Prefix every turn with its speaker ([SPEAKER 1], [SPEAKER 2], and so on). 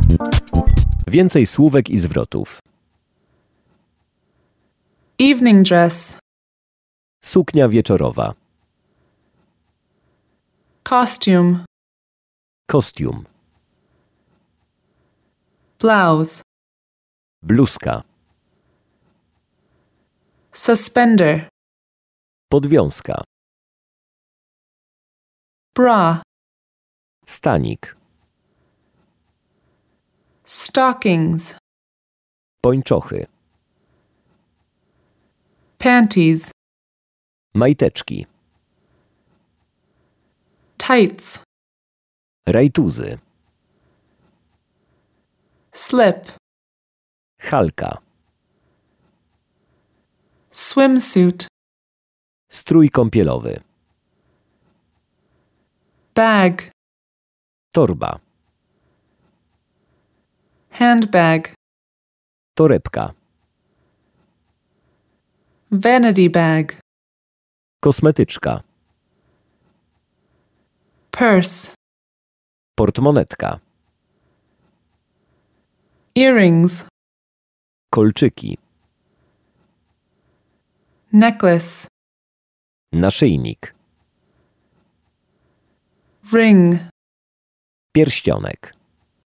[SPEAKER 1] Więcej słówek i zwrotów.
[SPEAKER 2] Evening dress.
[SPEAKER 1] Suknia wieczorowa.
[SPEAKER 2] Costume.
[SPEAKER 1] Kostium.
[SPEAKER 2] Blouse.
[SPEAKER 1] Bluzka.
[SPEAKER 2] Suspender.
[SPEAKER 1] Podwiązka.
[SPEAKER 2] Bra.
[SPEAKER 1] Stanik.
[SPEAKER 2] Stockings.
[SPEAKER 1] Pończochy.
[SPEAKER 2] Panties.
[SPEAKER 1] Majteczki.
[SPEAKER 2] Tights.
[SPEAKER 1] Rajtuzy.
[SPEAKER 2] Slip.
[SPEAKER 1] Halka.
[SPEAKER 2] Swimsuit.
[SPEAKER 1] Strój kąpielowy.
[SPEAKER 2] Bag.
[SPEAKER 1] Torba.
[SPEAKER 2] Handbag.
[SPEAKER 1] Torebka.
[SPEAKER 2] Vanity bag.
[SPEAKER 1] Kosmetyczka.
[SPEAKER 2] Purse.
[SPEAKER 1] Portmonetka.
[SPEAKER 2] Earrings.
[SPEAKER 1] Kolczyki.
[SPEAKER 2] Necklace.
[SPEAKER 1] Naszyjnik.
[SPEAKER 2] Ring.
[SPEAKER 1] Pierścionek.